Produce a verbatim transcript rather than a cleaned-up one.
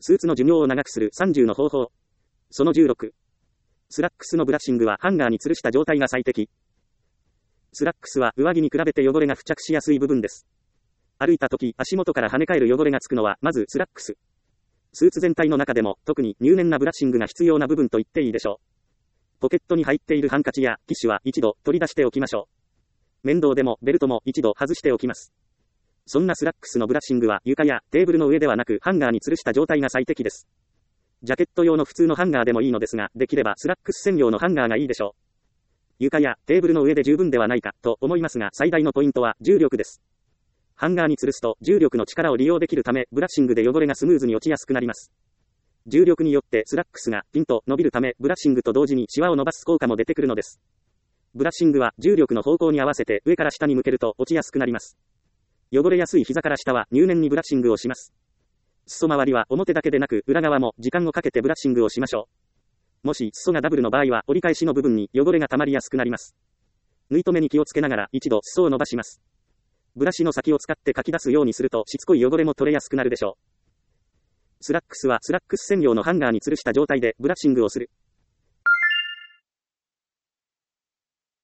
スーツの寿命を長くするさんじゅうの方法。そのじゅうろく。スラックスのブラッシングはハンガーに吊るした状態が最適。スラックスは上着に比べて汚れが付着しやすい部分です。歩いた時、足元から跳ね返る汚れがつくのは、まずスラックス。スーツ全体の中でも、特に入念なブラッシングが必要な部分と言っていいでしょう。ポケットに入っているハンカチやティッシュは一度取り出しておきましょう。面倒でもベルトも一度外しておきます。そんなスラックスのブラッシングは床やテーブルの上ではなくハンガーに吊るした状態が最適です。ジャケット用の普通のハンガーでもいいのですが、できればスラックス専用のハンガーがいいでしょう。床やテーブルの上で十分ではないかと思いますが、最大のポイントは重力です。ハンガーに吊るすと重力の力を利用できるため、ブラッシングで汚れがスムーズに落ちやすくなります。重力によってスラックスがピンと伸びるため、ブラッシングと同時にシワを伸ばす効果も出てくるのです。ブラッシングは重力の方向に合わせて上から下に向けると落ちやすくなります。汚れやすい膝から下は入念にブラッシングをします。裾周りは表だけでなく裏側も時間をかけてブラッシングをしましょう。もし裾がダブルの場合は折り返しの部分に汚れが溜まりやすくなります。縫い留めに気をつけながら一度裾を伸ばします。ブラシの先を使ってかき出すようにするとしつこい汚れも取れやすくなるでしょう。スラックスはスラックス専用のハンガーに吊るした状態でブラッシングをする。